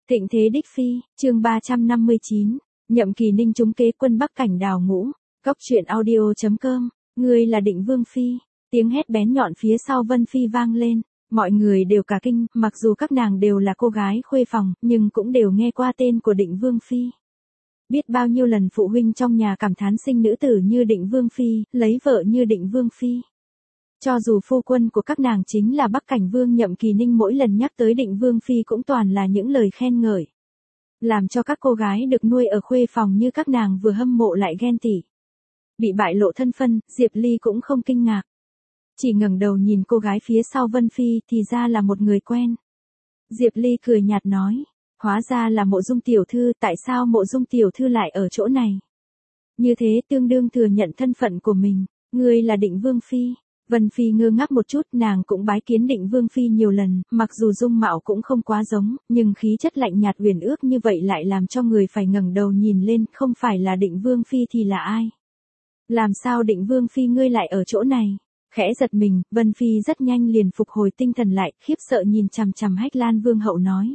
Thịnh thế đích phi, chương 359, Nhậm Kỳ Ninh trúng kế quân Bắc Cảnh đào ngũ. Cốc truyện audio.com, ngươi là Định Vương phi. Tiếng hét bén nhọn phía sau Vân Phi vang lên, mọi người đều cả kinh, mặc dù các nàng đều là cô gái khuê phòng, nhưng cũng đều nghe qua tên của Định Vương phi. Biết bao nhiêu lần phụ huynh trong nhà cảm thán sinh nữ tử như Định Vương phi, lấy vợ như Định Vương phi. Cho dù phu quân của các nàng chính là Bắc Cảnh Vương Nhậm Kỳ Ninh, mỗi lần nhắc tới Định Vương phi cũng toàn là những lời khen ngợi, làm cho các cô gái được nuôi ở khuê phòng như các nàng vừa hâm mộ lại ghen tị. Bị bại lộ thân phận, Diệp Ly cũng không kinh ngạc, chỉ ngẩng đầu nhìn cô gái phía sau Vân Phi, thì ra là một người quen. Diệp Ly cười nhạt nói, hóa ra là Mộ Dung tiểu thư, tại sao Mộ Dung tiểu thư lại ở chỗ này? Như thế tương đương thừa nhận thân phận của mình, ngươi là Định Vương phi. Vân Phi ngơ ngác một chút, nàng cũng bái kiến Định Vương phi nhiều lần, mặc dù dung mạo cũng không quá giống, nhưng khí chất lạnh nhạt huyền ước như vậy lại làm cho người phải ngẩng đầu nhìn lên, không phải là Định Vương phi thì là ai? Làm sao Định Vương phi ngươi lại ở chỗ này? Khẽ giật mình, Vân Phi rất nhanh liền phục hồi tinh thần lại, khiếp sợ nhìn chằm chằm Hách Lan Vương hậu nói.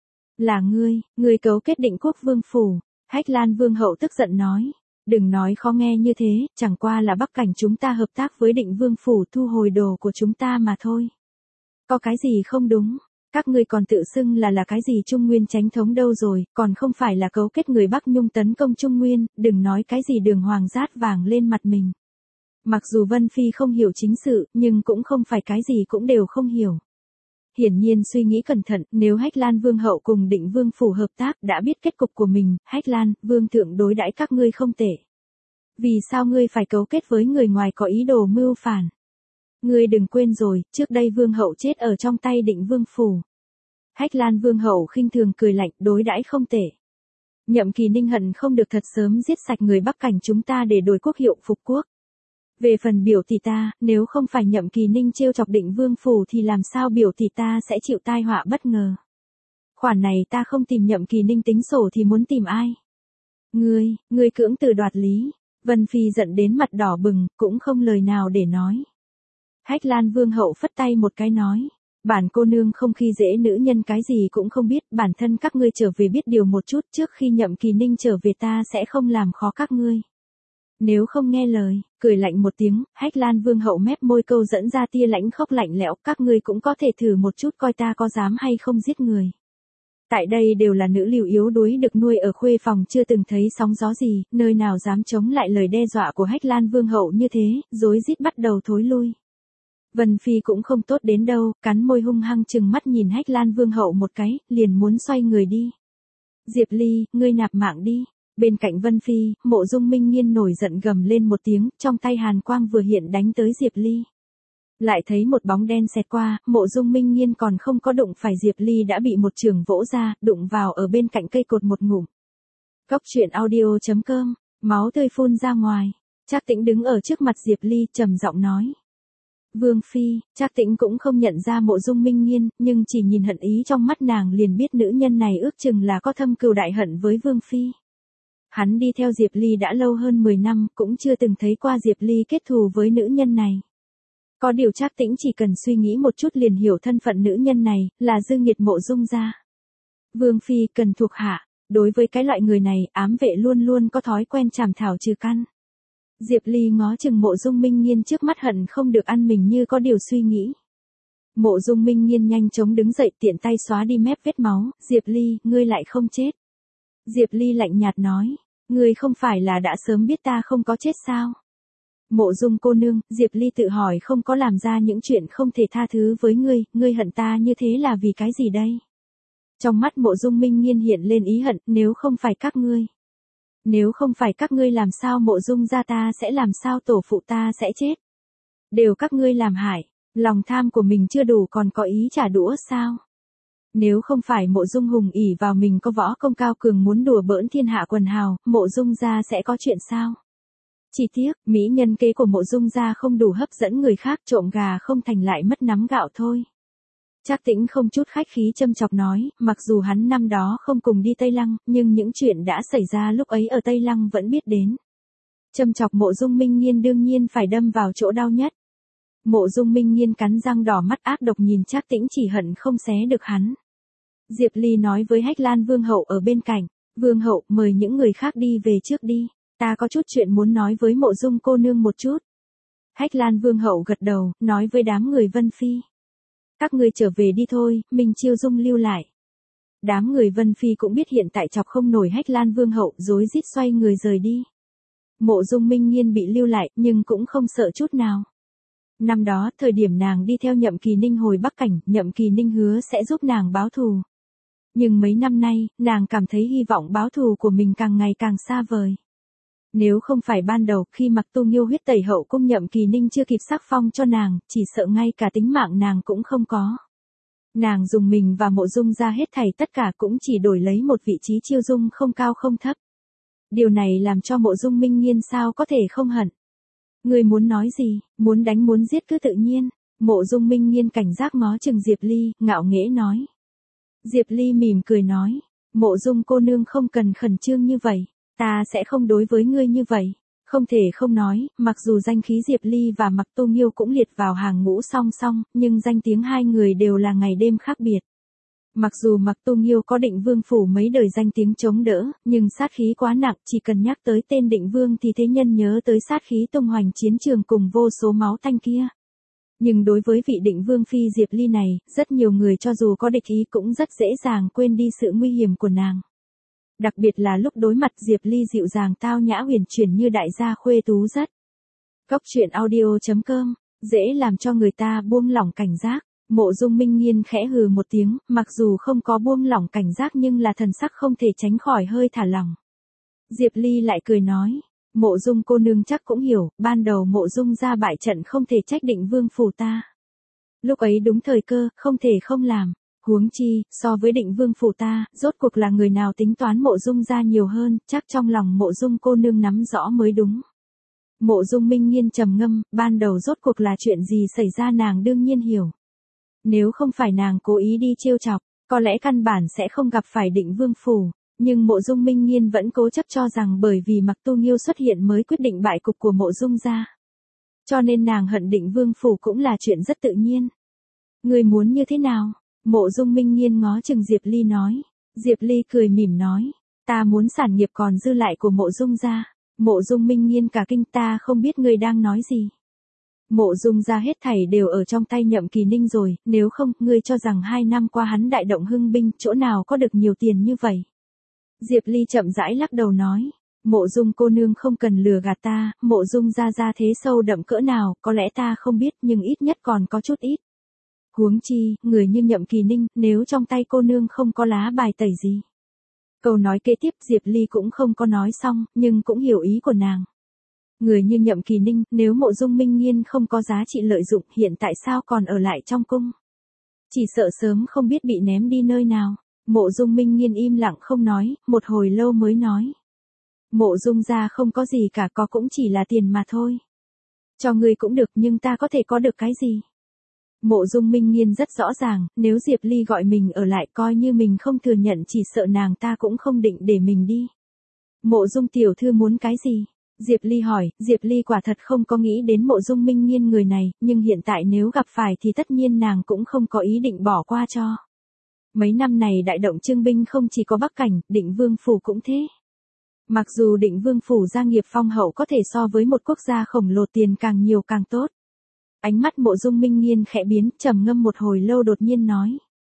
Là ngươi cấu kết Định Quốc Vương phủ. Hách Lan Vương hậu tức giận nói. Đừng nói khó nghe như thế, chẳng qua là Bắc Cảnh chúng ta hợp tác với Định Vương phủ thu hồi đồ của chúng ta mà thôi. Có cái gì không đúng? Các ngươi còn tự xưng là cái gì Trung Nguyên chánh thống đâu rồi, còn không phải là cấu kết người Bắc Nhung tấn công Trung Nguyên, đừng nói cái gì đường hoàng rát vàng lên mặt mình. Mặc dù Vân Phi không hiểu chính sự, nhưng cũng không phải cái gì cũng đều không hiểu. Hiển nhiên suy nghĩ cẩn thận, nếu Hách Lan Vương hậu cùng Định Vương phủ hợp tác, đã biết kết cục của mình, Hách Lan, Vương thượng đối đãi các ngươi không tệ. Vì sao ngươi phải cấu kết với người ngoài có ý đồ mưu phản? Ngươi đừng quên rồi, trước đây Vương hậu chết ở trong tay Định Vương phủ. Hách Lan Vương hậu khinh thường cười lạnh, đối đãi không tệ. Nhậm Kỳ Ninh hận không được thật sớm giết sạch người Bắc Cảnh chúng ta để đổi quốc hiệu phục quốc. Về phần biểu tỷ ta, nếu không phải Nhậm Kỳ Ninh trêu chọc Định Vương phủ thì làm sao biểu tỷ ta sẽ chịu tai họa bất ngờ. Khoản này ta không tìm Nhậm Kỳ Ninh tính sổ thì muốn tìm ai? Ngươi cưỡng từ đoạt lý. Vân Phi giận đến mặt đỏ bừng, cũng không lời nào để nói. Hách Lan Vương hậu phất tay một cái nói. Bản cô nương không khi dễ nữ nhân cái gì cũng không biết, bản thân các ngươi trở về biết điều một chút, trước khi Nhậm Kỳ Ninh trở về ta sẽ không làm khó các ngươi. Nếu không nghe lời, cười lạnh một tiếng, Hách Lan Vương hậu mép môi câu dẫn ra tia lãnh khốc lạnh lẽo, các ngươi cũng có thể thử một chút coi ta có dám hay không giết người. Tại đây đều là nữ lưu yếu đuối được nuôi ở khuê phòng, chưa từng thấy sóng gió gì, nơi nào dám chống lại lời đe dọa của Hách Lan Vương hậu như thế, rối rít bắt đầu thối lui. Vân Phi cũng không tốt đến đâu, cắn môi hung hăng trừng mắt nhìn Hách Lan Vương hậu một cái, liền muốn xoay người đi. Diệp Ly, ngươi nạp mạng đi. Bên cạnh Vân Phi, Mộ Dung Minh Nghiên nổi giận gầm lên một tiếng, trong tay hàn quang vừa hiện đánh tới Diệp Ly. Lại thấy một bóng đen xẹt qua, Mộ Dung Minh Nghiên còn không có đụng phải Diệp Ly đã bị một chưởng vỗ ra, đụng vào ở bên cạnh cây cột một ngụm. Cốc truyện audio.com, máu tươi phun ra ngoài. Trác Tĩnh đứng ở trước mặt Diệp Ly, trầm giọng nói. Vương phi. Trác Tĩnh cũng không nhận ra Mộ Dung Minh Nghiên, nhưng chỉ nhìn hận ý trong mắt nàng liền biết nữ nhân này ước chừng là có thâm cừu đại hận với Vương phi. Hắn đi theo Diệp Ly đã lâu hơn 10 năm, cũng chưa từng thấy qua Diệp Ly kết thù với nữ nhân này. Có điều Trác Tĩnh chỉ cần suy nghĩ một chút liền hiểu thân phận nữ nhân này, là dư nghiệt Mộ Dung gia. Vương phi cần thuộc hạ, đối với cái loại người này, ám vệ luôn luôn có thói quen chảm thảo trừ căn. Diệp Ly ngó chừng Mộ Dung Minh Nghiên trước mắt hận không được ăn mình như có điều suy nghĩ. Mộ Dung Minh Nghiên nhanh chóng đứng dậy tiện tay xóa đi mép vết máu, Diệp Ly, ngươi lại không chết. Diệp Ly lạnh nhạt nói, ngươi không phải là đã sớm biết ta không có chết sao? Mộ Dung cô nương, Diệp Ly tự hỏi không có làm ra những chuyện không thể tha thứ với ngươi hận ta như thế là vì cái gì đây? Trong mắt Mộ Dung Minh Nghiên hiện lên ý hận, nếu không phải các ngươi làm sao Mộ Dung gia ta sẽ làm sao tổ phụ ta sẽ chết? Đều các ngươi làm hại, lòng tham của mình chưa đủ còn có ý trả đũa sao? Nếu không phải Mộ Dung hùng ỷ vào mình có võ công cao cường muốn đùa bỡn thiên hạ quần hào, Mộ Dung gia sẽ có chuyện sao? Chỉ tiếc, mỹ nhân kế của Mộ Dung gia không đủ hấp dẫn người khác, trộm gà không thành lại mất nắm gạo thôi. Trác Tĩnh không chút khách khí châm chọc nói, mặc dù hắn năm đó không cùng đi Tây Lăng, nhưng những chuyện đã xảy ra lúc ấy ở Tây Lăng vẫn biết đến. Châm chọc Mộ Dung Minh Nghiên đương nhiên phải đâm vào chỗ đau nhất. Mộ Dung Minh Nghiên cắn răng đỏ mắt ác độc nhìn Trác Tĩnh chỉ hận không xé được hắn. Diệp Ly nói với Hách Lan Vương hậu ở bên cạnh, Vương hậu mời những người khác đi về trước đi, ta có chút chuyện muốn nói với Mộ Dung cô nương một chút. Hách Lan Vương hậu gật đầu, nói với đám người Vân Phi. Các ngươi trở về đi thôi, Minh Chiêu Dung lưu lại. Đám người Vân Phi cũng biết hiện tại chọc không nổi Hách Lan Vương hậu, rối rít xoay người rời đi. Mộ Dung Minh Nghiên bị lưu lại, nhưng cũng không sợ chút nào. Năm đó, thời điểm nàng đi theo Nhậm Kỳ Ninh hồi Bắc Cảnh, Nhậm Kỳ Ninh hứa sẽ giúp nàng báo thù. Nhưng mấy năm nay, nàng cảm thấy hy vọng báo thù của mình càng ngày càng xa vời. Nếu không phải ban đầu khi Mặc Tu Nghiêu huyết tẩy hậu cung Nhậm Kỳ Ninh chưa kịp sắc phong cho nàng, chỉ sợ ngay cả tính mạng nàng cũng không có. Nàng dùng mình và Mộ Dung ra hết thảy tất cả cũng chỉ đổi lấy một vị trí Chiêu Dung không cao không thấp. Điều này làm cho Mộ Dung Minh Nghiên sao có thể không hận. Người muốn nói gì, muốn đánh muốn giết cứ tự nhiên. Mộ Dung Minh Nghiên cảnh giác ngó chừng Diệp Ly, ngạo nghễ nói. Diệp Ly mỉm cười nói, Mộ Dung cô nương không cần khẩn trương như vậy, ta sẽ không đối với ngươi như vậy. Không thể không nói, mặc dù danh khí Diệp Ly và Mặc Tu Nghiêu cũng liệt vào hàng ngũ song song, nhưng danh tiếng hai người đều là ngày đêm khác biệt. Mặc dù Mặc Tu Nghiêu có Định Vương phủ mấy đời danh tiếng chống đỡ, nhưng sát khí quá nặng, chỉ cần nhắc tới tên Định Vương thì thế nhân nhớ tới sát khí tung hoành chiến trường cùng vô số máu tanh kia. Nhưng đối với vị Định Vương phi Diệp Ly này, rất nhiều người cho dù có địch ý cũng rất dễ dàng quên đi sự nguy hiểm của nàng. Đặc biệt là lúc đối mặt Diệp Ly dịu dàng tao nhã huyền chuyển như đại gia khuê tú rất. Cốc truyện audio.com, dễ làm cho người ta buông lỏng cảnh giác. Mộ Dung Minh Nghiên khẽ hừ một tiếng, mặc dù không có buông lỏng cảnh giác nhưng là thần sắc không thể tránh khỏi hơi thả lỏng. Diệp Ly lại cười nói, Mộ Dung cô nương chắc cũng hiểu, ban đầu Mộ Dung ra bại trận không thể trách Định Vương phủ ta. Lúc ấy đúng thời cơ, không thể không làm. Huống chi, so với Định Vương phủ ta, rốt cuộc là người nào tính toán Mộ Dung ra nhiều hơn, chắc trong lòng Mộ Dung cô nương nắm rõ mới đúng. Mộ Dung Minh Nghiên trầm ngâm, ban đầu rốt cuộc là chuyện gì xảy ra nàng đương nhiên hiểu. Nếu không phải nàng cố ý đi trêu chọc, có lẽ căn bản sẽ không gặp phải Định Vương phủ, nhưng Mộ Dung Minh Nghiên vẫn cố chấp cho rằng bởi vì Mặc Tu Nghiêu xuất hiện mới quyết định bại cục của Mộ Dung gia. Cho nên nàng hận Định Vương phủ cũng là chuyện rất tự nhiên. Người muốn như thế nào? Mộ Dung Minh Nghiên ngó chừng Diệp Ly nói. Diệp Ly cười mỉm nói, ta muốn sản nghiệp còn dư lại của Mộ Dung gia. Mộ Dung Minh Nghiên cả kinh, ta không biết ngươi đang nói gì. Mộ Dung gia hết thảy đều ở trong tay Nhậm Kỳ Ninh rồi, nếu không, ngươi cho rằng 2 năm qua hắn đại động hưng binh, chỗ nào có được nhiều tiền như vậy. Diệp Ly chậm rãi lắc đầu nói, Mộ Dung cô nương không cần lừa gạt ta, Mộ Dung gia thế sâu đậm cỡ nào, có lẽ ta không biết nhưng ít nhất còn có chút ít. Huống chi, người như Nhậm Kỳ Ninh, nếu trong tay cô nương không có lá bài tẩy gì. Câu nói kế tiếp Diệp Ly cũng không có nói xong, nhưng cũng hiểu ý của nàng. Người như Nhậm Kỳ Ninh, nếu Mộ Dung Minh Nghiên không có giá trị lợi dụng, hiện tại sao còn ở lại trong cung? Chỉ sợ sớm không biết bị ném đi nơi nào. Mộ Dung Minh Nghiên im lặng không nói, một hồi lâu mới nói. Mộ Dung gia không có gì cả, có cũng chỉ là tiền mà thôi. Cho ngươi cũng được nhưng ta có thể có được cái gì? Mộ Dung Minh Nghiên rất rõ ràng, nếu Diệp Ly gọi mình ở lại coi như mình không thừa nhận chỉ sợ nàng ta cũng không định để mình đi. Mộ Dung tiểu thư muốn cái gì? Diệp Ly hỏi, Diệp Ly quả thật không có nghĩ đến Mộ Dung Minh Nghiên người này, nhưng hiện tại nếu gặp phải thì tất nhiên nàng cũng không có ý định bỏ qua cho. Mấy năm này đại động trưng binh không chỉ có Bắc Cảnh, Định Vương phủ cũng thế. Mặc dù Định Vương phủ gia nghiệp phong hậu có thể so với một quốc gia khổng lồ tiền càng nhiều càng tốt. Ánh mắt Mộ Dung Minh Nghiên khẽ biến, trầm ngâm một hồi lâu đột nhiên nói.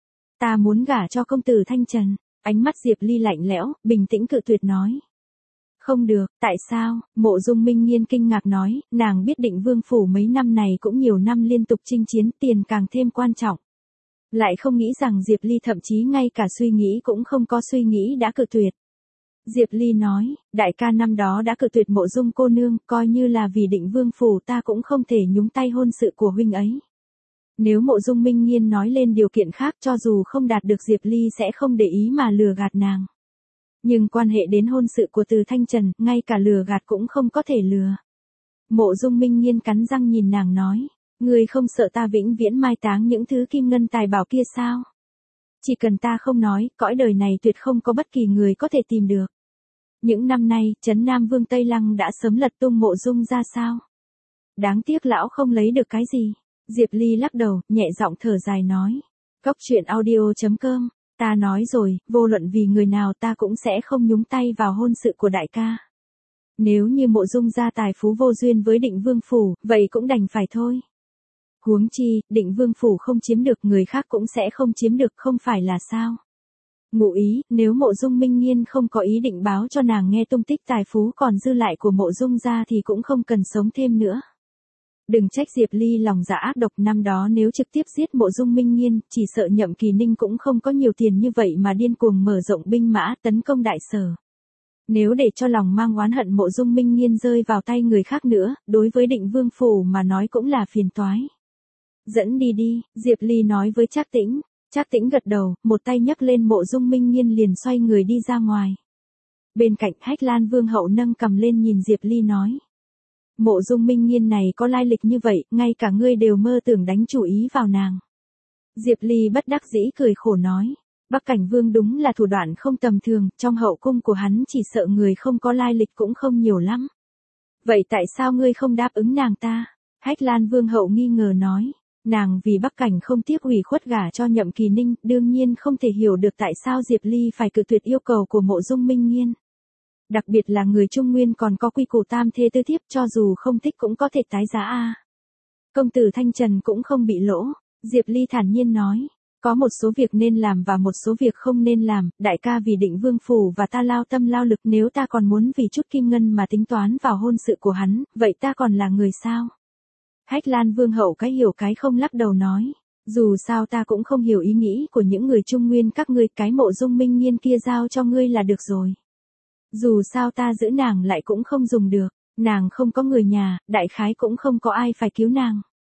Ta muốn gả cho công tử Thanh Trần. Ánh mắt Diệp Ly lạnh lẽo, bình tĩnh cự tuyệt nói. Không được, tại sao? Mộ Dung Minh Nghiên kinh ngạc nói, nàng biết Định Vương phủ mấy năm này cũng nhiều năm liên tục chinh chiến, tiền càng thêm quan trọng. Lại không nghĩ rằng Diệp Ly thậm chí ngay cả suy nghĩ cũng không có suy nghĩ đã cự tuyệt. Diệp Ly nói, đại ca năm đó đã cự tuyệt Mộ Dung cô nương, coi như là vì Định Vương phủ ta cũng không thể nhúng tay hôn sự của huynh ấy. Nếu Mộ Dung Minh Nghiên nói lên điều kiện khác cho dù không đạt được Diệp Ly sẽ không để ý mà lừa gạt nàng. Nhưng quan hệ đến hôn sự của Từ Thanh Trần, ngay cả lừa gạt cũng không có thể lừa. Mộ Dung Minh Nghiên cắn răng nhìn nàng nói, ngươi không sợ ta vĩnh viễn mai táng những thứ kim ngân tài bảo kia sao? Chỉ cần ta không nói, cõi đời này tuyệt không có bất kỳ người có thể tìm được. Những năm nay, Trấn Nam Vương Tây Lăng đã sớm lật tung Mộ Dung ra sao? Đáng tiếc lão không lấy được cái gì. Diệp Ly lắc đầu, nhẹ giọng thở dài nói. Cốc truyện audio.com Ta nói rồi, vô luận vì người nào ta cũng sẽ không nhúng tay vào hôn sự của đại ca. Nếu như Mộ Dung gia tài phú vô duyên với Định Vương phủ, vậy cũng đành phải thôi. Huống chi, Định Vương phủ không chiếm được, người khác cũng sẽ không chiếm được, không phải là sao? Ngụ ý, nếu Mộ Dung Minh Nghiên không có ý định báo cho nàng nghe tung tích tài phú còn dư lại của Mộ Dung gia thì cũng không cần sống thêm nữa. Đừng trách Diệp Ly lòng dạ ác độc, năm đó nếu trực tiếp giết Mộ Dung Minh Nghiên, chỉ sợ Nhậm Kỳ Ninh cũng không có nhiều tiền như vậy mà điên cuồng mở rộng binh mã tấn công đại sở. Nếu để cho lòng mang oán hận Mộ Dung Minh Nghiên rơi vào tay người khác nữa, đối với Định Vương phủ mà nói cũng là phiền toái. Dẫn đi đi, Diệp Ly nói với Trác Tĩnh. Trác Tĩnh gật đầu, một tay nhấc lên Mộ Dung Minh Nghiên liền xoay người đi ra ngoài. Bên cạnh Hách Lan Vương hậu nâng cầm lên nhìn Diệp Ly nói. Mộ Dung Minh Nghiên này có lai lịch như vậy, ngay cả ngươi đều mơ tưởng đánh chủ ý vào nàng. Diệp Ly bất đắc dĩ cười khổ nói. Bắc Cảnh Vương đúng là thủ đoạn không tầm thường, trong hậu cung của hắn chỉ sợ người không có lai lịch cũng không nhiều lắm. Vậy tại sao ngươi không đáp ứng nàng ta? Hách Lan Vương hậu nghi ngờ nói. Nàng vì Bắc Cảnh không tiếc ủy khuất gả cho Nhậm Kỳ Ninh, đương nhiên không thể hiểu được tại sao Diệp Ly phải cự tuyệt yêu cầu của Mộ Dung Minh Nghiên. Đặc biệt là người Trung Nguyên còn có quy củ tam thê tư thiếp, cho dù không thích cũng có thể tái giá a. Công tử Thanh Trần cũng không bị lỗ, Diệp Ly thản nhiên nói. Có một số việc nên làm và một số việc không nên làm, đại ca vì Định Vương phủ và ta lao tâm lao lực, nếu ta còn muốn vì chút kim ngân mà tính toán vào hôn sự của hắn, vậy ta còn là người sao? Hách Lan Vương hậu cái hiểu cái không lắc đầu nói. Dù sao ta cũng không hiểu ý nghĩ của những người Trung Nguyên các ngươi, cái Mộ Dung Minh Nghiên kia giao cho ngươi là được rồi. Dù sao ta giữ nàng lại cũng không dùng được, nàng không có người nhà, đại khái cũng không có ai phải cứu nàng.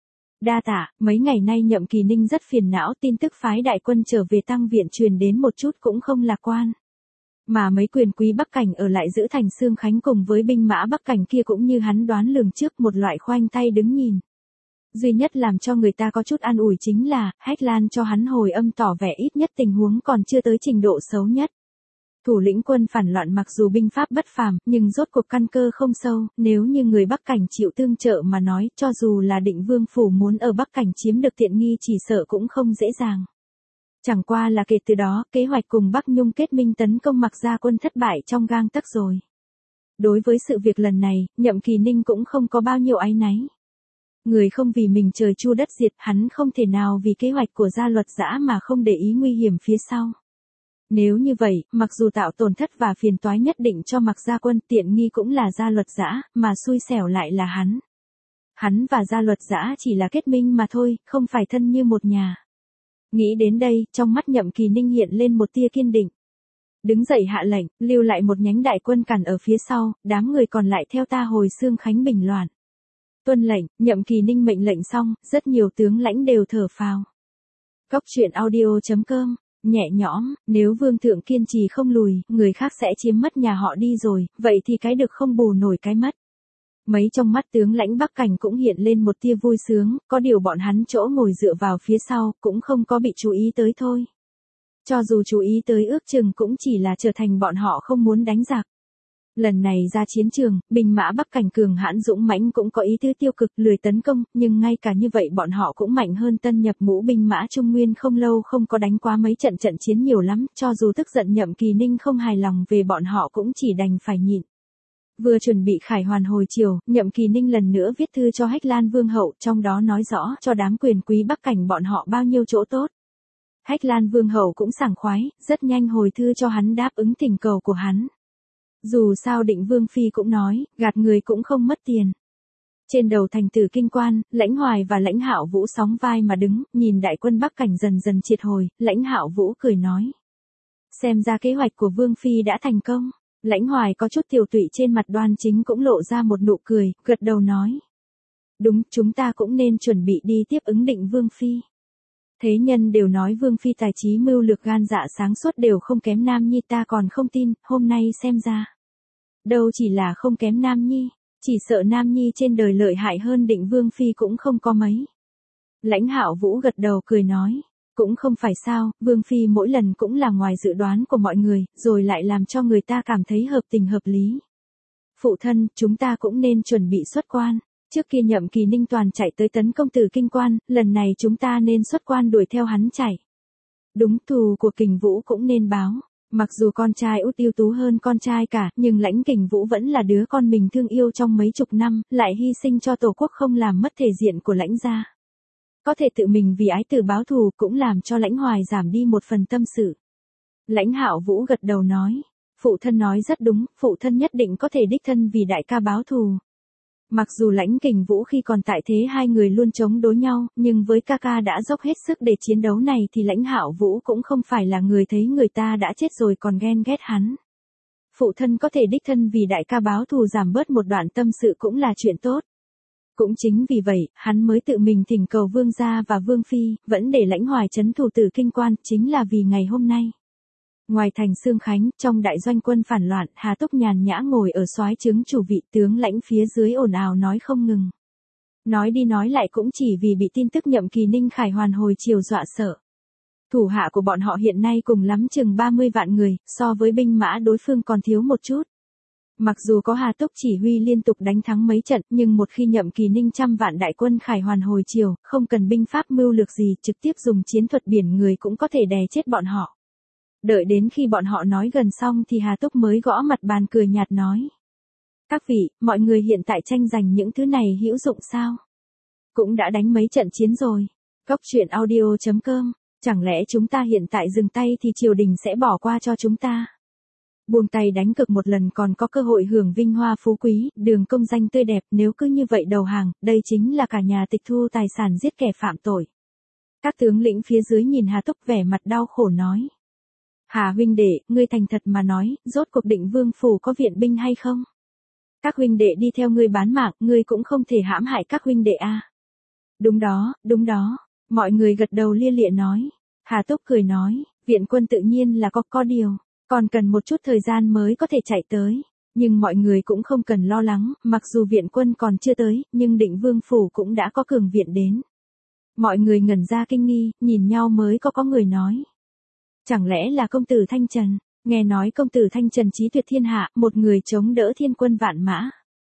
Đa tạ, mấy ngày nay Nhậm Kỳ Ninh rất phiền não, tin tức phái đại quân trở về tăng viện truyền đến một chút cũng không lạc quan. Mà mấy quyền quý Bắc Cảnh ở lại giữ thành Xương Khánh cùng với binh mã Bắc Cảnh kia cũng như hắn đoán lường trước, một loại khoanh tay đứng nhìn. Duy nhất làm cho người ta có chút an ủi chính là, Hách Lan cho hắn hồi âm tỏ vẻ ít nhất tình huống còn chưa tới trình độ xấu nhất. Thủ lĩnh quân phản loạn mặc dù binh pháp bất phàm, nhưng rốt cuộc căn cơ không sâu, nếu như người Bắc Cảnh chịu tương trợ mà nói, cho dù là Định Vương phủ muốn ở Bắc Cảnh chiếm được tiện nghi chỉ sợ cũng không dễ dàng. Chẳng qua là kể từ đó, kế hoạch cùng Bắc Nhung kết minh tấn công Mạc Gia quân thất bại trong gang tấc rồi. Đối với sự việc lần này, Nhậm Kỳ Ninh cũng không có bao nhiêu áy náy. Người không vì mình trời chu đất diệt, hắn không thể nào vì kế hoạch của Gia Luật Dã mà không để ý nguy hiểm phía sau. Nếu như vậy, mặc dù tạo tổn thất và phiền toái nhất định cho Mạc Gia quân, tiện nghi cũng là Gia Luật Dã, mà xui xẻo lại là hắn. Hắn và Gia Luật Dã chỉ là kết minh mà thôi, không phải thân như một nhà. Nghĩ đến đây, trong mắt Nhậm Kỳ Ninh hiện lên một tia kiên định. Đứng dậy hạ lệnh, lưu lại một nhánh đại quân cản ở phía sau, đám người còn lại theo ta hồi Xương Khánh bình loạn. Tuân lệnh, Nhậm Kỳ Ninh mệnh lệnh xong, rất nhiều tướng lãnh đều thở phào. Cốc truyện audio.com, nhẹ nhõm, nếu vương thượng kiên trì không lùi, người khác sẽ chiếm mất nhà họ đi rồi, vậy thì cái được không bù nổi cái mất. Mấy trong mắt tướng lãnh Bắc Cảnh cũng hiện lên một tia vui sướng, có điều bọn hắn chỗ ngồi dựa vào phía sau, cũng không có bị chú ý tới thôi. Cho dù chú ý tới ước chừng cũng chỉ là trở thành bọn họ không muốn đánh giặc. Lần này ra chiến trường, binh mã Bắc Cảnh cường hãn dũng mãnh cũng có ý tứ tiêu cực lười tấn công, nhưng ngay cả như vậy bọn họ cũng mạnh hơn tân nhập ngũ binh mã Trung Nguyên không lâu không có đánh qua mấy trận chiến nhiều lắm, cho dù tức giận Nhậm Kỳ Ninh không hài lòng về bọn họ cũng chỉ đành phải nhịn. Vừa chuẩn bị khải hoàn hồi chiều, Nhậm Kỳ Ninh lần nữa viết thư cho Hách Lan Vương hậu, trong đó nói rõ cho đám quyền quý Bắc Cảnh bọn họ bao nhiêu chỗ tốt. Hách Lan Vương hậu cũng sảng khoái, rất nhanh hồi thư cho hắn đáp ứng thỉnh cầu của hắn. Dù sao Định Vương phi cũng nói, gạt người cũng không mất tiền. Trên đầu thành Tử Kinh Quan, Lãnh Hoài và Lãnh Hạo Vũ sóng vai mà đứng, nhìn đại quân Bắc Cảnh dần dần triệt hồi, Lãnh Hạo Vũ cười nói: xem ra kế hoạch của Vương phi đã thành công. Lãnh Hoài có chút tiều tụy trên mặt đoan chính cũng lộ ra một nụ cười, gật đầu nói: đúng, chúng ta cũng nên chuẩn bị đi tiếp ứng Định Vương phi. Thế nhân đều nói Vương phi tài trí mưu lược gan dạ sáng suốt đều không kém Nam Nhi, ta còn không tin, hôm nay xem ra. Đâu chỉ là không kém Nam Nhi, chỉ sợ Nam Nhi trên đời lợi hại hơn Định Vương phi cũng không có mấy. Lãnh Hạo Vũ gật đầu cười nói: cũng không phải sao, Vương phi mỗi lần cũng là ngoài dự đoán của mọi người, rồi lại làm cho người ta cảm thấy hợp tình hợp lý. Phụ thân, chúng ta cũng nên chuẩn bị xuất quan. Trước kia Nhậm Kỳ Ninh toàn chạy tới tấn công Tử Kinh Quan, lần này chúng ta nên xuất quan đuổi theo hắn chạy. Đúng, thù của Kình Vũ cũng nên báo. Mặc dù con trai út ưu tú hơn con trai cả, nhưng Lãnh Kình Vũ vẫn là đứa con mình thương yêu trong mấy chục năm, lại hy sinh cho tổ quốc không làm mất thể diện của Lãnh gia. Có thể tự mình vì ái tử báo thù cũng làm cho Lãnh Hoài giảm đi một phần tâm sự. Lãnh Hạo Vũ gật đầu nói, phụ thân nói rất đúng, phụ thân nhất định có thể đích thân vì đại ca báo thù. Mặc dù Lãnh Kình Vũ khi còn tại thế hai người luôn chống đối nhau, nhưng với ca ca đã dốc hết sức để chiến đấu này thì Lãnh Hạo Vũ cũng không phải là người thấy người ta đã chết rồi còn ghen ghét hắn. Phụ thân có thể đích thân vì đại ca báo thù giảm bớt một đoạn tâm sự cũng là chuyện tốt. Cũng chính vì vậy, hắn mới tự mình thỉnh cầu Vương gia và Vương phi, vẫn để Lãnh Hoài trấn thủ Tử Kinh Quan, chính là vì ngày hôm nay. Ngoài thành Xương Khánh, trong đại doanh quân phản loạn, Hà Túc nhàn nhã ngồi ở soái trướng chủ vị, tướng lãnh phía dưới ồn ào nói không ngừng. Nói đi nói lại cũng chỉ vì bị tin tức Nhậm Kỳ Ninh khải hoàn hồi chiều dọa sợ. Thủ hạ của bọn họ hiện nay cùng lắm chừng 30 vạn người, so với binh mã đối phương còn thiếu một chút. Mặc dù có Hà Túc chỉ huy liên tục đánh thắng mấy trận, nhưng một khi Nhậm Kỳ Ninh trăm vạn đại quân khải hoàn hồi chiều, không cần binh pháp mưu lược gì, trực tiếp dùng chiến thuật biển người cũng có thể đè chết bọn họ. Đợi đến khi bọn họ nói gần xong thì Hà Túc mới gõ mặt bàn cười nhạt nói. Các vị, mọi người hiện tại tranh giành những thứ này hữu dụng sao? Cũng đã đánh mấy trận chiến rồi. Cốc truyện audio.com, chẳng lẽ chúng ta hiện tại dừng tay thì triều đình sẽ bỏ qua cho chúng ta? Buông tay đánh cược một lần còn có cơ hội hưởng vinh hoa phú quý, đường công danh tươi đẹp, nếu cứ như vậy đầu hàng, đây chính là cả nhà tịch thu tài sản giết kẻ phạm tội. Các tướng lĩnh phía dưới nhìn Hà Túc vẻ mặt đau khổ nói. Hà huynh đệ, ngươi thành thật mà nói, rốt cuộc Định Vương phủ có viện binh hay không? Các huynh đệ đi theo ngươi bán mạng, ngươi cũng không thể hãm hại các huynh đệ a. Đúng đó, mọi người gật đầu lia lịa nói. Hà Túc cười nói, viện quân tự nhiên là có điều, còn cần một chút thời gian mới có thể chạy tới. Nhưng mọi người cũng không cần lo lắng, mặc dù viện quân còn chưa tới, nhưng Định Vương phủ cũng đã có cường viện đến. Mọi người ngẩn ra kinh nghi, nhìn nhau mới có người nói. Chẳng lẽ là công tử Thanh Trần? Nghe nói công tử Thanh Trần trí tuyệt thiên hạ, một người chống đỡ thiên quân vạn mã.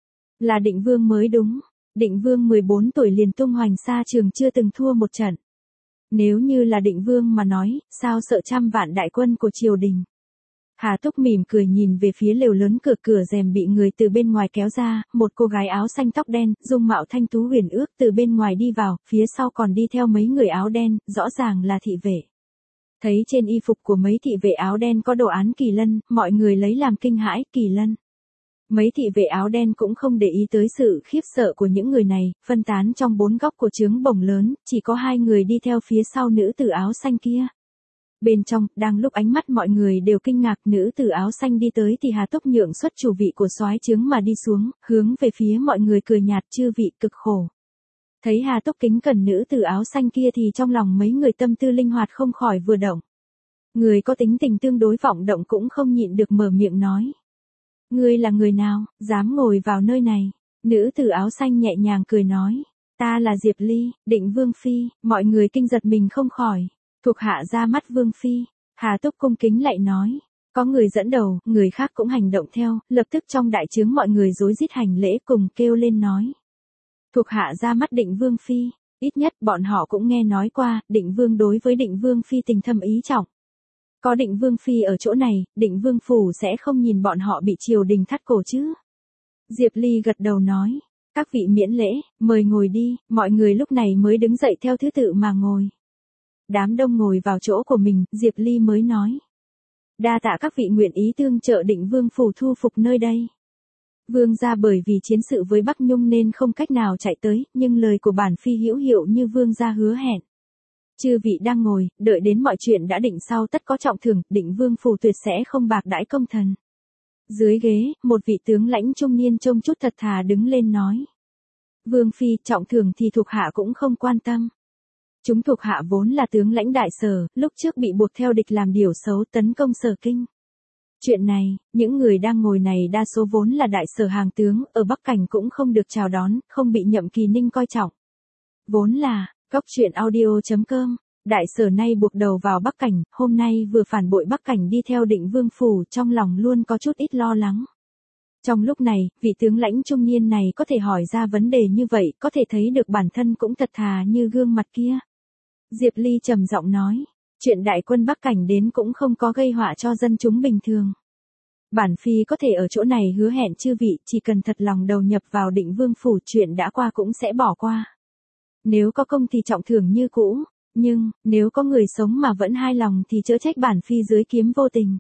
Là Định Vương mới đúng. Định Vương 14 tuổi liền tung hoành xa trường chưa từng thua một trận. Nếu như là Định Vương mà nói, sao sợ trăm vạn đại quân của triều đình? Hà Túc mỉm cười nhìn về phía lều lớn, cửa rèm bị người từ bên ngoài kéo ra, một cô gái áo xanh tóc đen, dung mạo thanh tú huyền ước từ bên ngoài đi vào, phía sau còn đi theo mấy người áo đen, rõ ràng là thị vệ. Thấy trên y phục của mấy thị vệ áo đen có đồ án kỳ lân, mọi người lấy làm kinh hãi, kỳ lân. Mấy thị vệ áo đen cũng không để ý tới sự khiếp sợ của những người này, phân tán trong bốn góc của trướng bổng lớn, chỉ có hai người đi theo phía sau nữ tử áo xanh kia. Bên trong, đang lúc ánh mắt mọi người đều kinh ngạc, nữ tử áo xanh đi tới thì Hà Túc nhượng xuất chủ vị của soái trướng mà đi xuống, hướng về phía mọi người cười nhạt, chư vị cực khổ. Thấy Hà Túc kính cẩn nữ tử áo xanh kia thì trong lòng mấy người tâm tư linh hoạt không khỏi vừa động. Người có tính tình tương đối vọng động cũng không nhịn được mở miệng nói. Ngươi là người nào, dám ngồi vào nơi này? Nữ tử áo xanh nhẹ nhàng cười nói. Ta là Diệp Ly, Định Vương phi. Mọi người kinh giật mình không khỏi. Thuộc hạ ra mắt Vương phi. Hà Túc cung kính lại nói. Có người dẫn đầu, người khác cũng hành động theo, lập tức trong đại trướng mọi người rối rít hành lễ cùng kêu lên nói. Thuộc hạ ra mắt Định Vương phi. Ít nhất bọn họ cũng nghe nói qua, Định Vương đối với Định Vương phi tình thâm ý trọng. Có Định Vương phi ở chỗ này, Định Vương phủ sẽ không nhìn bọn họ bị triều đình thắt cổ chứ. Diệp Ly gật đầu nói, các vị miễn lễ, mời ngồi đi, mọi người lúc này mới đứng dậy theo thứ tự mà ngồi. Đám đông ngồi vào chỗ của mình, Diệp Ly mới nói. Đa tạ các vị nguyện ý tương trợ Định Vương phủ thu phục nơi đây. Vương gia bởi vì chiến sự với Bắc Nhung nên không cách nào chạy tới, nhưng lời của bản phi hữu hiệu như vương gia hứa hẹn. Chư vị đang ngồi, đợi đến mọi chuyện đã định sau tất có trọng thưởng, Định Vương phủ tuyệt sẽ không bạc đãi công thần. Dưới ghế, một vị tướng lãnh trung niên trông chút thật thà đứng lên nói. Vương phi, trọng thưởng thì thuộc hạ cũng không quan tâm. Chúng thuộc hạ vốn là tướng lãnh Đại Sở, lúc trước bị buộc theo địch làm điều xấu tấn công Sở Kinh. Chuyện này, những người đang ngồi này đa số vốn là Đại Sở hàng tướng, ở Bắc Cảnh cũng không được chào đón, không bị Nhậm Kỳ Ninh coi trọng. Vốn là, Cốc truyện audio.com, Đại Sở nay buộc đầu vào Bắc Cảnh, hôm nay vừa phản bội Bắc Cảnh đi theo Định Vương phủ, trong lòng luôn có chút ít lo lắng. Trong lúc này, vị tướng lãnh trung niên này có thể hỏi ra vấn đề như vậy, có thể thấy được bản thân cũng thật thà như gương mặt kia. Diệp Ly trầm giọng nói, Chuyện đại quân Bắc Cảnh đến cũng không có gây họa cho dân chúng bình thường. Bản phi có thể ở chỗ này hứa hẹn chư vị, chỉ cần thật lòng đầu nhập vào Định Vương phủ, chuyện đã qua cũng sẽ bỏ qua. Nếu có công thì trọng thưởng như cũ, nhưng nếu có người sống mà vẫn hai lòng thì chớ trách bản phi dưới kiếm vô tình.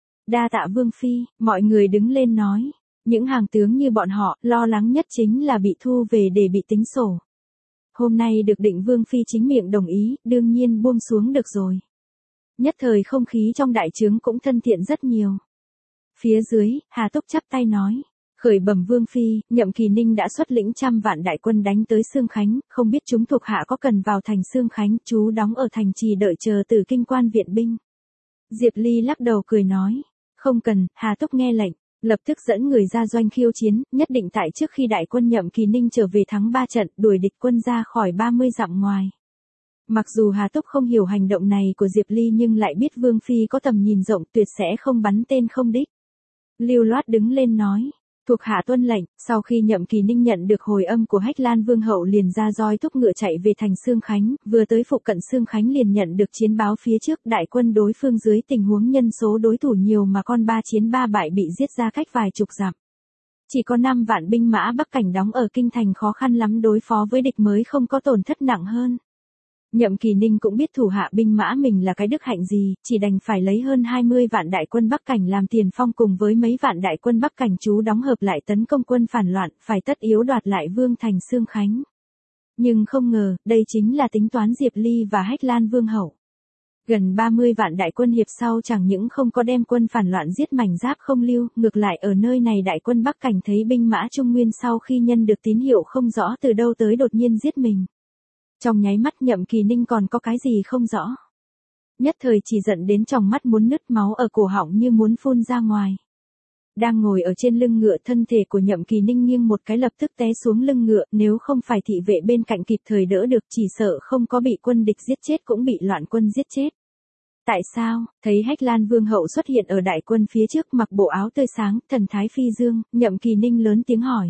Đa tạ Vương phi, mọi người đứng lên nói. Những hàng tướng như bọn họ, lo lắng nhất chính là bị thu về để bị tính sổ. Hôm nay được Định Vương phi chính miệng đồng ý, đương nhiên buông xuống được rồi. Nhất thời không khí trong đại trướng cũng thân thiện rất nhiều. Phía dưới, Hà Túc chắp tay nói. Khởi bẩm Vương phi, Nhậm Kỳ Ninh đã xuất lĩnh 100 vạn đại quân đánh tới Xương Khánh, không biết chúng thuộc hạ có cần vào thành Xương Khánh, chú đóng ở thành trì đợi chờ Tử Kinh quan viện binh. Diệp Ly lắc đầu cười nói. Không cần, Hà Túc nghe lệnh, lập tức dẫn người ra doanh khiêu chiến, nhất định tại trước khi đại quân Nhậm Kỳ Ninh trở về thắng 3 trận, đuổi địch quân ra khỏi 30 dặm ngoài. Mặc dù Hà Túc không hiểu hành động này của Diệp Ly nhưng lại biết Vương phi có tầm nhìn rộng, tuyệt sẽ không bắn tên không đích. Lưu Loát đứng lên nói. Thuộc hạ tuân lệnh. Sau khi Nhậm Kỳ Ninh nhận được hồi âm của Hách Lan Vương hậu liền ra roi thúc ngựa chạy về thành Xương Khánh, vừa tới phụ cận Xương Khánh liền nhận được chiến báo phía trước đại quân đối phương dưới tình huống nhân số đối thủ nhiều mà con 3 chiến 3 bại bị giết ra cách vài chục dặm. Chỉ có 5 vạn binh mã Bắc Cảnh đóng ở kinh thành khó khăn lắm đối phó với địch mới không có tổn thất nặng hơn. Nhậm Kỳ Ninh cũng biết thủ hạ binh mã mình là cái đức hạnh gì, chỉ đành phải lấy hơn 20 vạn đại quân Bắc Cảnh làm tiền phong cùng với mấy vạn đại quân Bắc Cảnh chú đóng hợp lại tấn công quân phản loạn, phải tất yếu đoạt lại vương thành Xương Khánh. Nhưng không ngờ, đây chính là tính toán Diệp Ly và Hách Lan Vương hậu. Gần 30 vạn đại quân hiệp sau chẳng những không có đem quân phản loạn giết mảnh giáp không lưu, ngược lại ở nơi này đại quân Bắc Cảnh thấy binh mã Trung Nguyên sau khi nhân được tín hiệu không rõ từ đâu tới đột nhiên giết mình. Trong nháy mắt Nhậm Kỳ Ninh còn có cái gì không rõ. Nhất thời chỉ giận đến tròng mắt muốn nứt máu ở cổ họng như muốn phun ra ngoài. Đang ngồi ở trên lưng ngựa thân thể của Nhậm Kỳ Ninh nghiêng một cái lập tức té xuống lưng ngựa, nếu không phải thị vệ bên cạnh kịp thời đỡ được chỉ sợ không có bị quân địch giết chết cũng bị loạn quân giết chết. Tại sao? Thấy Hách Lan Vương hậu xuất hiện ở đại quân phía trước mặc bộ áo tươi sáng, thần thái phi dương, Nhậm Kỳ Ninh lớn tiếng hỏi.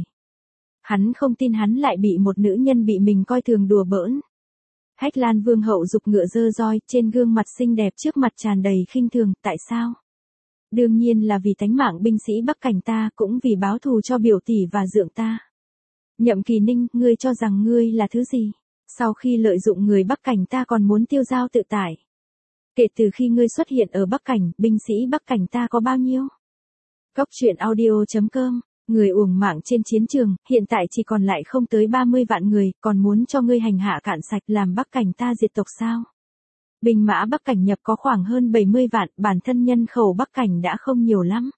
Hắn không tin hắn lại bị một nữ nhân bị mình coi thường đùa bỡn. Hách Lan Vương hậu giục ngựa giơ roi, trên gương mặt xinh đẹp trước mặt tràn đầy khinh thường, tại sao? Đương nhiên là vì tánh mạng binh sĩ Bắc Cảnh ta, cũng vì báo thù cho biểu tỷ và dượng ta. Nhậm Kỳ Ninh, ngươi cho rằng ngươi là thứ gì? Sau khi lợi dụng người Bắc Cảnh ta còn muốn tiêu dao tự tại. Kể từ khi ngươi xuất hiện ở Bắc Cảnh, binh sĩ Bắc Cảnh ta có bao nhiêu? Cóc truyện audio.com. Người uổng mạng trên chiến trường, hiện tại chỉ còn lại không tới 30 vạn người, còn muốn cho ngươi hành hạ cạn sạch làm Bắc Cảnh ta diệt tộc sao? Binh mã Bắc Cảnh nhập có khoảng hơn 70 vạn, bản thân nhân khẩu Bắc Cảnh đã không nhiều lắm.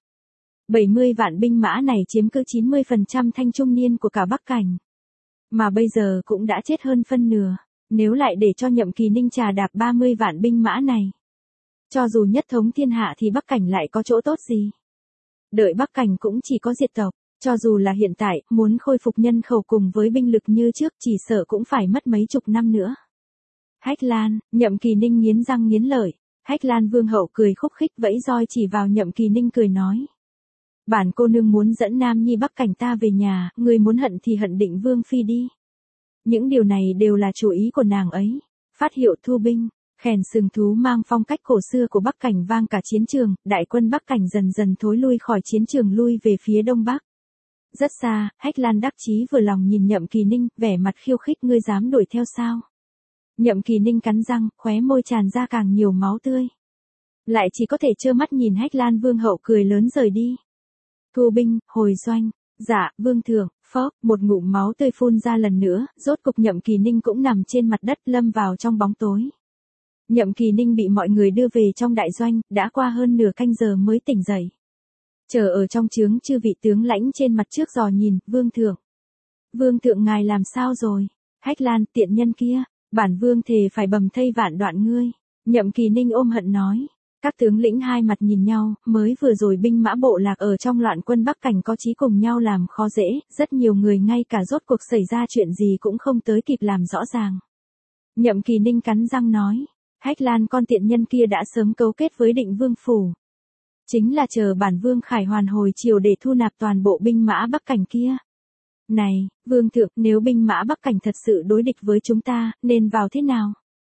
70 vạn binh mã này chiếm cứ 90% thanh trung niên của cả Bắc Cảnh. Mà bây giờ cũng đã chết hơn phân nửa, nếu lại để cho Nhậm Kỳ Ninh trà đạp 30 vạn binh mã này. Cho dù nhất thống thiên hạ thì Bắc Cảnh lại có chỗ tốt gì? Đợi Bắc Cảnh cũng chỉ có diệt tộc. Cho dù là hiện tại, muốn khôi phục nhân khẩu cùng với binh lực như trước chỉ sợ cũng phải mất mấy chục năm nữa. Hách Lan, Nhậm Kỳ Ninh nghiến răng nghiến lợi. Hách Lan Vương hậu cười khúc khích vẫy roi chỉ vào Nhậm Kỳ Ninh cười nói. Bản cô nương muốn dẫn Nam Nhi Bắc Cảnh ta về nhà, người muốn hận thì hận Định Vương phi đi. Những điều này đều là chủ ý của nàng ấy. Phát hiệu thu binh, khèn sừng thú mang phong cách cổ xưa của Bắc Cảnh vang cả chiến trường, đại quân Bắc Cảnh dần dần thối lui khỏi chiến trường lui về phía đông bắc. Rất xa, Hách Lan đắc chí vừa lòng nhìn Nhậm Kỳ Ninh, vẻ mặt khiêu khích, ngươi dám đuổi theo sao? Nhậm Kỳ Ninh cắn răng, khóe môi tràn ra càng nhiều máu tươi. Lại chỉ có thể trơ mắt nhìn Hách Lan Vương hậu cười lớn rời đi. Thu binh, hồi doanh, dạ, Vương thượng, phốc, một ngụm máu tươi phun ra lần nữa, rốt cục Nhậm Kỳ Ninh cũng nằm trên mặt đất lâm vào trong bóng tối. Nhậm Kỳ Ninh bị mọi người đưa về trong đại doanh, đã qua hơn nửa canh giờ mới tỉnh dậy. Chờ ở trong trướng chư vị tướng lãnh trên mặt trước dò nhìn, Vương thượng. Vương thượng ngài làm sao rồi? Hách Lan, tiện nhân kia, bản vương thề phải bầm thây vạn đoạn ngươi. Nhậm Kỳ Ninh ôm hận nói. Các tướng lĩnh hai mặt nhìn nhau, mới vừa rồi binh mã bộ lạc ở trong loạn quân Bắc Cảnh có chí cùng nhau làm khó dễ, rất nhiều người ngay cả rốt cuộc xảy ra chuyện gì cũng không tới kịp làm rõ ràng. Nhậm Kỳ Ninh cắn răng nói. Hách Lan con tiện nhân kia đã sớm cấu kết với Định Vương phủ. Chính là chờ bản vương khải hoàn hồi chiều để thu nạp toàn bộ binh mã Bắc Cảnh kia. Này, Vương thượng, nếu binh mã Bắc Cảnh thật sự đối địch với chúng ta, nên vào thế nào?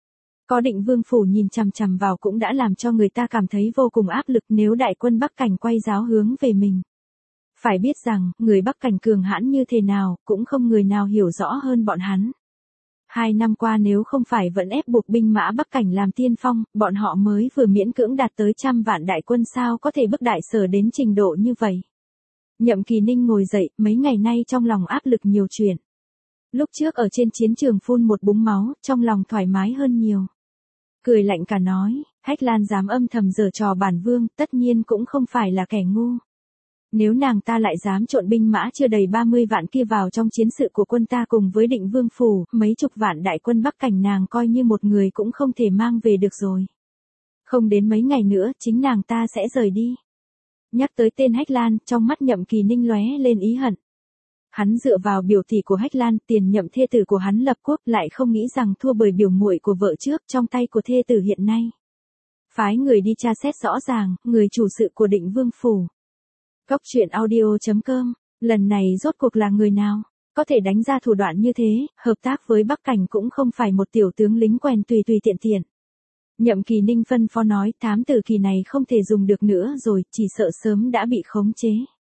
Có Định Vương phủ nhìn chằm chằm vào cũng đã làm cho người ta cảm thấy vô cùng áp lực nếu đại quân Bắc Cảnh quay giáo hướng về mình. Phải biết rằng, người Bắc Cảnh cường hãn như thế nào, cũng không người nào hiểu rõ hơn bọn hắn. 2 năm qua nếu không phải vẫn ép buộc binh mã Bắc Cảnh làm tiên phong, bọn họ mới vừa miễn cưỡng đạt tới 100 vạn đại quân sao có thể bức đại sở đến trình độ như vậy. Nhậm Kỳ Ninh ngồi dậy, mấy ngày nay trong lòng áp lực nhiều chuyện. Lúc trước ở trên chiến trường phun một búng máu, trong lòng thoải mái hơn nhiều. Cười lạnh cả nói, Hách Lan dám âm thầm giở trò bản vương, tất nhiên cũng không phải là kẻ ngu. Nếu nàng ta lại dám trộn binh mã chưa đầy 30 vạn kia vào trong chiến sự của quân ta cùng với Định Vương phủ, mấy chục vạn đại quân Bắc Cảnh nàng coi như một người cũng không thể mang về được rồi. Không đến mấy ngày nữa, chính nàng ta sẽ rời đi. Nhắc tới tên Hách Lan, trong mắt Nhậm Kỳ Ninh lóe lên ý hận. Hắn dựa vào biểu tỷ của Hách Lan, tiền nhậm thê tử của hắn lập quốc, lại không nghĩ rằng thua bởi biểu muội của vợ trước trong tay của thê tử hiện nay. Phái người đi tra xét rõ ràng, người chủ sự của Định Vương phủ. Góc truyện audio.com, lần này rốt cuộc là người nào? Có thể đánh ra thủ đoạn như thế, hợp tác với Bắc Cảnh cũng không phải một tiểu tướng lính quèn tùy tùy tiện tiện. Nhậm Kỳ Ninh phân phó nói, thám tử kỳ này không thể dùng được nữa rồi, chỉ sợ sớm đã bị khống chế.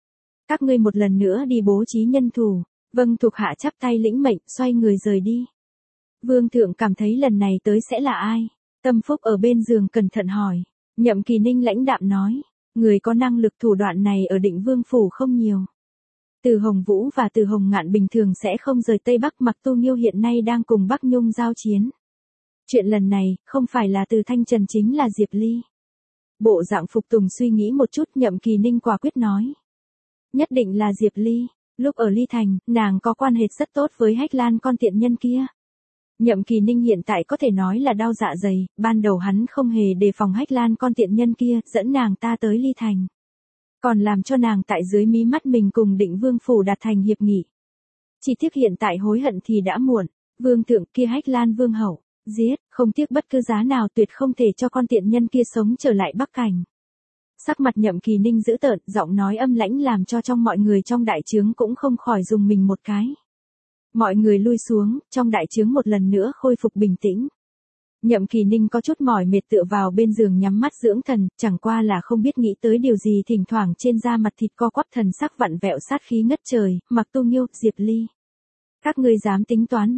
Các ngươi một lần nữa đi bố trí nhân thủ. Vâng, thuộc hạ chắp tay lĩnh mệnh, xoay người rời đi. Vương thượng cảm thấy lần này tới sẽ là ai? Tâm Phúc ở bên giường cẩn thận hỏi. Nhậm Kỳ Ninh lãnh đạm nói, người có năng lực thủ đoạn này ở Định Vương phủ không nhiều. Từ Hồng Vũ và Từ Hồng Ngạn bình thường sẽ không rời Tây Bắc, Mặc Tu Nghiêu hiện nay đang cùng Bắc Nhung giao chiến. Chuyện lần này, không phải là Từ Thanh Trần chính là Diệp Ly. Bộ dạng phục tùng suy nghĩ một chút, Nhậm Kỳ Ninh quả quyết nói. Nhất định là Diệp Ly, lúc ở Ly Thành, nàng có quan hệ rất tốt với Hách Lan con tiện nhân kia. Nhậm Kỳ Ninh hiện tại có thể nói là đau dạ dày, ban đầu hắn không hề đề phòng Hách Lan con tiện nhân kia, dẫn nàng ta tới Ly Thành. Còn làm cho nàng tại dưới mí mắt mình cùng Định Vương phủ đạt thành hiệp nghị. Chỉ tiếc hiện tại hối hận thì đã muộn, vương thượng kia Hách Lan vương hậu, giết, không tiếc bất cứ giá nào, tuyệt không thể cho con tiện nhân kia sống trở lại Bắc Cảnh. Sắc mặt Nhậm Kỳ Ninh dữ tợn, giọng nói âm lãnh làm cho trong mọi người trong đại trướng cũng không khỏi dùng mình một cái. Mọi người lui xuống, trong đại trướng một lần nữa khôi phục bình tĩnh. Nhậm Kỳ Ninh có chút mỏi mệt tựa vào bên giường nhắm mắt dưỡng thần, chẳng qua là không biết nghĩ tới điều gì, thỉnh thoảng trên da mặt thịt co quắp, thần sắc vặn vẹo, sát khí ngất trời. Mặc Tu Nghiêu, Diệp Ly, các ngươi dám tính toán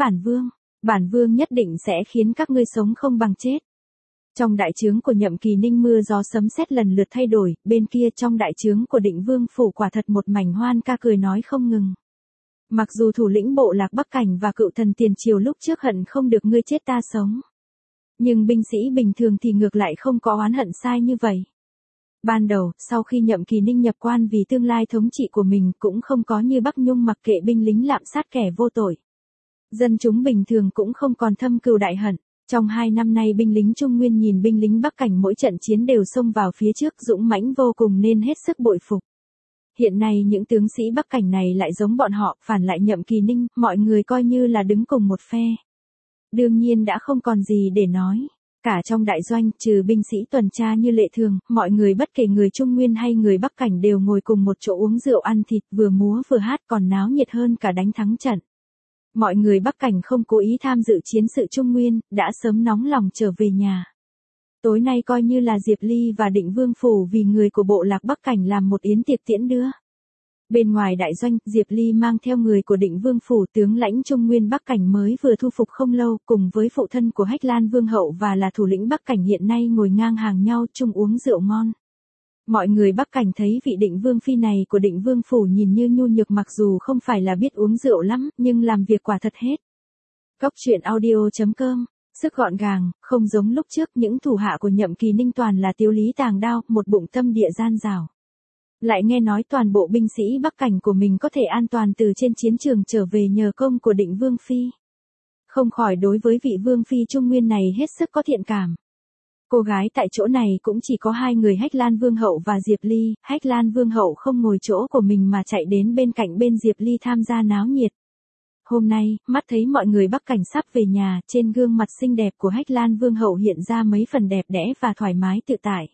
bản vương nhất định sẽ khiến các ngươi sống không bằng chết. Trong đại trướng của Nhậm Kỳ Ninh mưa gió sấm sét lần lượt thay đổi, bên kia trong đại trướng của Định Vương phủ quả thật một mảnh hoan ca cười nói không ngừng. Mặc dù thủ lĩnh bộ lạc Bắc Cảnh và cựu thần tiền triều lúc trước hận không được ngươi chết ta sống, nhưng binh sĩ bình thường thì ngược lại không có oán hận sai như vậy. Ban đầu, sau khi Nhậm Kỳ Ninh nhập quan vì tương lai thống trị của mình cũng không có như Bắc Nhung mặc kệ binh lính lạm sát kẻ vô tội. Dân chúng bình thường cũng không còn thâm cừu đại hận. Trong 2 năm nay binh lính Trung Nguyên nhìn binh lính Bắc Cảnh mỗi trận chiến đều xông vào phía trước, dũng mãnh vô cùng nên hết sức bội phục. Hiện nay những tướng sĩ Bắc Cảnh này lại giống bọn họ, phản lại Nhậm Kỳ Ninh, mọi người coi như là đứng cùng một phe. Đương nhiên đã không còn gì để nói. Cả trong đại doanh, trừ binh sĩ tuần tra như lệ thường, mọi người bất kể người Trung Nguyên hay người Bắc Cảnh đều ngồi cùng một chỗ uống rượu ăn thịt, vừa múa vừa hát, còn náo nhiệt hơn cả đánh thắng trận. Mọi người Bắc Cảnh không cố ý tham dự chiến sự Trung Nguyên, đã sớm nóng lòng trở về nhà. Tối nay coi như là Diệp Ly và Định Vương phủ vì người của bộ lạc Bắc Cảnh làm một yến tiệc tiễn đưa. Bên ngoài đại doanh, Diệp Ly mang theo người của Định Vương phủ, tướng lãnh Trung Nguyên Bắc Cảnh mới vừa thu phục không lâu, cùng với phụ thân của Hách Lan vương hậu và là thủ lĩnh Bắc Cảnh hiện nay ngồi ngang hàng nhau chung uống rượu ngon. Mọi người Bắc Cảnh thấy vị Định Vương phi này của Định Vương phủ nhìn như nhu nhược, mặc dù không phải là biết uống rượu lắm, nhưng làm việc quả thật hết. Góc truyện audio.com, sức gọn gàng, không giống lúc trước, những thủ hạ của Nhậm Kỳ Ninh toàn là tiêu lý tàng đao, một bụng tâm địa gian dảo. Lại nghe nói toàn bộ binh sĩ Bắc Cảnh của mình có thể an toàn từ trên chiến trường trở về nhờ công của Định Vương phi. Không khỏi đối với vị Vương phi Trung Nguyên này hết sức có thiện cảm. Cô gái tại chỗ này cũng chỉ có 2 người, Hách Lan vương hậu và Diệp Ly. Hách Lan vương hậu không ngồi chỗ của mình mà chạy đến bên cạnh bên Diệp Ly tham gia náo nhiệt. Hôm nay, mắt thấy mọi người Bắc Cảnh sắp về nhà, trên gương mặt xinh đẹp của Hách Lan vương hậu hiện ra mấy phần đẹp đẽ và thoải mái tự tại.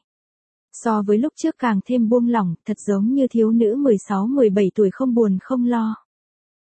So với lúc trước càng thêm buông lỏng, thật giống như thiếu nữ 16-17 tuổi không buồn không lo.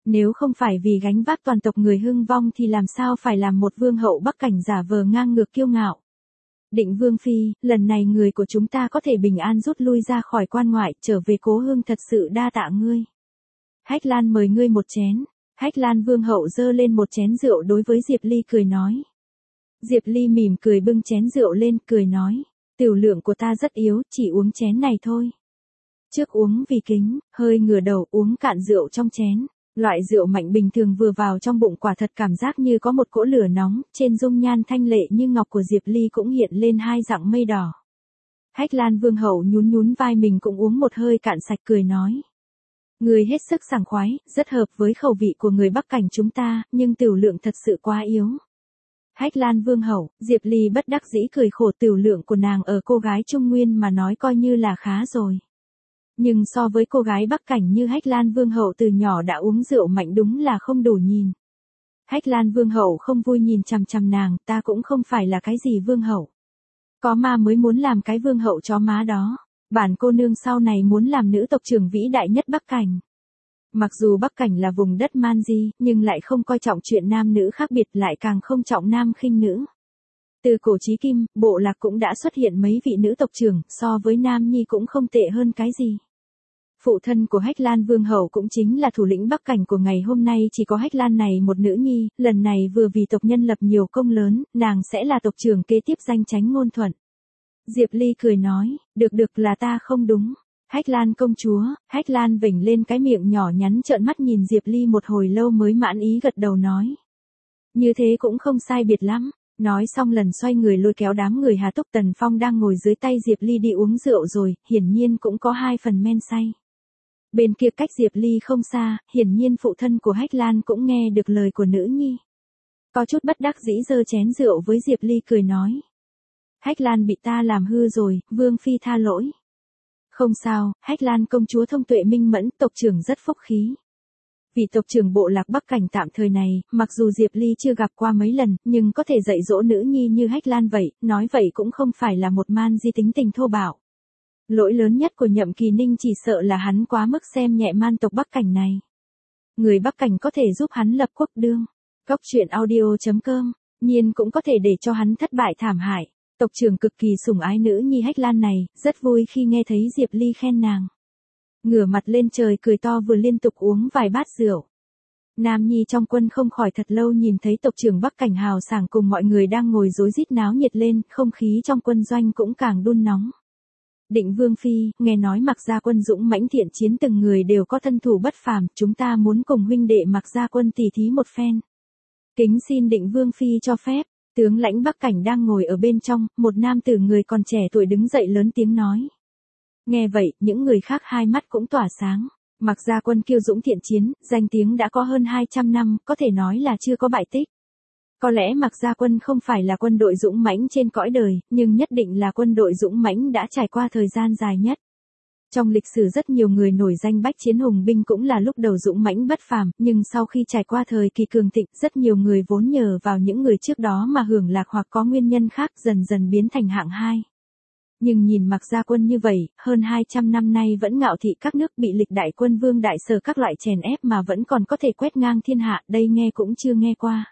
Nếu không phải vì gánh vác toàn tộc người Hưng vong thì làm sao phải làm một vương hậu Bắc Cảnh giả vờ ngang ngược kiêu ngạo. Định Vương Phi, lần này người của chúng ta có thể bình an rút lui ra khỏi quan ngoại, trở về cố hương, thật sự đa tạ ngươi. Hách Lan mời ngươi một chén. Hách Lan Vương hậu dơ lên một chén rượu đối với Diệp Ly cười nói. Diệp Ly mỉm cười bưng chén rượu lên, cười nói. Tiểu lượng của ta rất yếu, chỉ uống chén này thôi. Trước uống vì kính, hơi ngửa đầu uống cạn rượu trong chén. Loại rượu mạnh bình thường vừa vào trong bụng quả thật cảm giác như có một cỗ lửa nóng, trên dung nhan thanh lệ như ngọc của Diệp Ly cũng hiện lên hai dặng mây đỏ. Hách Lan Vương hậu nhún nhún vai mình cũng uống một hơi cạn sạch, cười nói. Người hết sức sảng khoái, rất hợp với khẩu vị của người Bắc Cảnh chúng ta, nhưng tiểu lượng thật sự quá yếu. Hách Lan Vương hậu, Diệp Ly bất đắc dĩ cười khổ, tiểu lượng của nàng ở cô gái Trung Nguyên mà nói coi như là khá rồi. Nhưng so với cô gái Bắc Cảnh như Hách Lan Vương hậu từ nhỏ đã uống rượu mạnh đúng là không đủ nhìn. Hách Lan Vương hậu không vui nhìn chằm chằm nàng, ta cũng không phải là cái gì vương hậu. Có ma mới muốn làm cái vương hậu chó má đó. Bản cô nương sau này muốn làm nữ tộc trưởng vĩ đại nhất Bắc Cảnh. Mặc dù Bắc Cảnh là vùng đất man di, nhưng lại không coi trọng chuyện nam nữ khác biệt, lại càng không trọng nam khinh nữ. Từ cổ chí kim, bộ lạc cũng đã xuất hiện mấy vị nữ tộc trưởng, so với Nam Nhi cũng không tệ hơn cái gì. Phụ thân của Hách Lan Vương hậu cũng chính là thủ lĩnh Bắc Cảnh của ngày hôm nay, chỉ có Hách Lan này một nữ nhi, lần này vừa vì tộc nhân lập nhiều công lớn, nàng sẽ là tộc trưởng kế tiếp danh Chánh Ngôn Thuận. Diệp Ly cười nói, được là ta không đúng. Hách Lan công chúa. Hách Lan vểnh lên cái miệng nhỏ nhắn trợn mắt nhìn Diệp Ly một hồi lâu mới mãn ý gật đầu nói. Như thế cũng không sai biệt lắm. Nói xong lần xoay người lôi kéo đám người Hà Túc Tần Phong đang ngồi dưới tay Diệp Ly đi uống rượu rồi, hiển nhiên cũng có 2 phần men say. Bên kia cách Diệp Ly không xa, hiển nhiên phụ thân của Hách Lan cũng nghe được lời của nữ nhi. Có chút bất đắc dĩ giơ chén rượu với Diệp Ly cười nói. Hách Lan bị ta làm hư rồi, Vương Phi tha lỗi. Không sao, Hách Lan công chúa thông tuệ minh mẫn, tộc trưởng rất phúc khí. Vị tộc trưởng bộ lạc Bắc Cảnh tạm thời này, mặc dù Diệp Ly chưa gặp qua mấy lần, nhưng có thể dạy dỗ nữ nhi như Hách Lan vậy, nói vậy cũng không phải là một man di tính tình thô bạo. Lỗi lớn nhất của Nhậm Kỳ Ninh chỉ sợ là hắn quá mức xem nhẹ man tộc Bắc Cảnh này. Người Bắc Cảnh có thể giúp hắn lập quốc đương. Cóc truyện audio.com, nhiên cũng có thể để cho hắn thất bại thảm hại. Tộc trưởng cực kỳ sủng ái nữ nhi Hách Lan này, rất vui khi nghe thấy Diệp Ly khen nàng. Ngửa mặt lên trời cười to vừa liên tục uống vài bát rượu. Nam nhi trong quân không khỏi thật lâu nhìn thấy tộc trưởng Bắc Cảnh hào sảng cùng mọi người đang ngồi rối rít náo nhiệt lên, không khí trong quân doanh cũng càng đun nóng. Định Vương Phi, nghe nói Mạc Gia Quân dũng mãnh thiện chiến, từng người đều có thân thủ bất phàm, chúng ta muốn cùng huynh đệ Mạc Gia Quân tỉ thí một phen. Kính xin Định Vương Phi cho phép. Tướng lãnh Bắc Cảnh đang ngồi ở bên trong, một nam tử người còn trẻ tuổi đứng dậy lớn tiếng nói. Nghe vậy, những người khác hai mắt cũng tỏa sáng. Mạc Gia Quân kiêu dũng thiện chiến, danh tiếng đã có hơn 200 năm, có thể nói là chưa có bại tích. Có lẽ Mạc Gia Quân không phải là quân đội dũng mãnh trên cõi đời, nhưng nhất định là quân đội dũng mãnh đã trải qua thời gian dài nhất. Trong lịch sử rất nhiều người nổi danh bách chiến hùng binh cũng là lúc đầu dũng mãnh bất phàm, nhưng sau khi trải qua thời kỳ cường thịnh, rất nhiều người vốn nhờ vào những người trước đó mà hưởng lạc hoặc có nguyên nhân khác dần dần biến thành hạng 2. Nhưng nhìn Mạc Gia Quân như vậy, hơn 200 năm nay vẫn ngạo thị các nước, bị lịch đại quân vương đại sở các loại chèn ép mà vẫn còn có thể quét ngang thiên hạ, đây nghe cũng chưa nghe qua.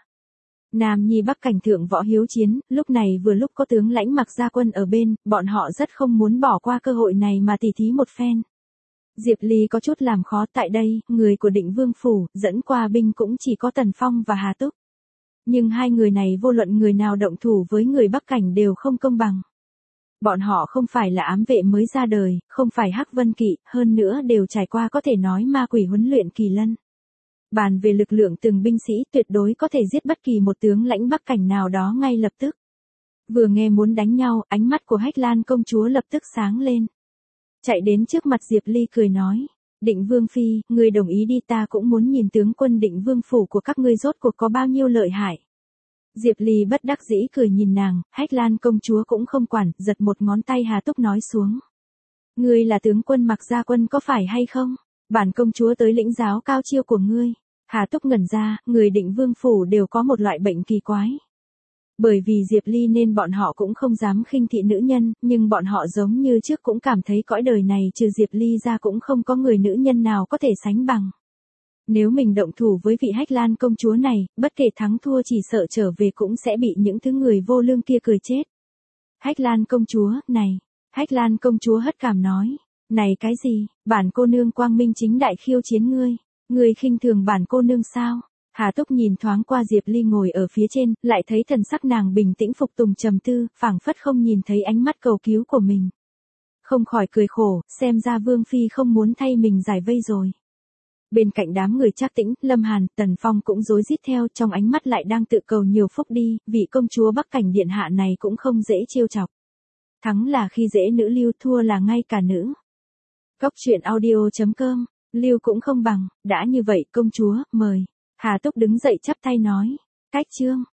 Nam nhi Bắc Cảnh thượng võ hiếu chiến, lúc này vừa lúc có tướng lãnh Mạc Gia Quân ở bên, bọn họ rất không muốn bỏ qua cơ hội này mà tỉ thí một phen. Diệp Ly có chút làm khó, tại đây, người của Định Vương Phủ, dẫn qua binh cũng chỉ có Tần Phong và Hà Túc. Nhưng hai người này vô luận người nào động thủ với người Bắc Cảnh đều không công bằng. Bọn họ không phải là ám vệ mới ra đời, không phải Hắc Vân Kỵ, hơn nữa đều trải qua có thể nói ma quỷ huấn luyện kỳ lân. Bàn về lực lượng từng binh sĩ tuyệt đối có thể giết bất kỳ một tướng lãnh Bắc Cảnh nào đó ngay lập tức. Vừa nghe muốn đánh nhau, ánh mắt của Hách Lan công chúa lập tức sáng lên. Chạy đến trước mặt Diệp Ly cười nói, Định Vương Phi, ngươi đồng ý đi, ta cũng muốn nhìn tướng quân Định Vương Phủ của các ngươi rốt cuộc có bao nhiêu lợi hại. Diệp Ly bất đắc dĩ cười nhìn nàng, Hách Lan công chúa cũng không quản, giật một ngón tay Hà Túc nói xuống. Ngươi là tướng quân Mạc Gia Quân có phải hay không? Bản công chúa tới lĩnh giáo cao chiêu của ngươi. Hà Túc ngẩn ra, người Định Vương Phủ đều có một loại bệnh kỳ quái. Bởi vì Diệp Ly nên bọn họ cũng không dám khinh thị nữ nhân, nhưng bọn họ giống như trước cũng cảm thấy cõi đời này trừ Diệp Ly ra cũng không có người nữ nhân nào có thể sánh bằng. Nếu mình động thủ với vị Hách Lan công chúa này, bất kể thắng thua chỉ sợ trở về cũng sẽ bị những thứ người vô lương kia cười chết. Hách Lan công chúa, này. Hách Lan công chúa hất cảm nói. Này cái gì, bản cô nương quang minh chính đại khiêu chiến ngươi. Ngươi khinh thường bản cô nương sao? Hà Túc nhìn thoáng qua Diệp Ly ngồi ở phía trên, lại thấy thần sắc nàng bình tĩnh phục tùng trầm tư, phảng phất không nhìn thấy ánh mắt cầu cứu của mình. Không khỏi cười khổ, xem ra Vương Phi không muốn thay mình giải vây rồi. Bên cạnh đám người Trác Tĩnh, Lâm Hàn, Tần Phong cũng rối rít theo, trong ánh mắt lại đang tự cầu nhiều phúc đi, vị công chúa Bắc Cảnh điện hạ này cũng không dễ trêu chọc. Thắng là khi dễ nữ lưu, thua là ngay cả nữ. Góc truyện audio.com, lưu cũng không bằng, đã như vậy công chúa, mời. Hà Túc đứng dậy chắp tay nói, cách chương.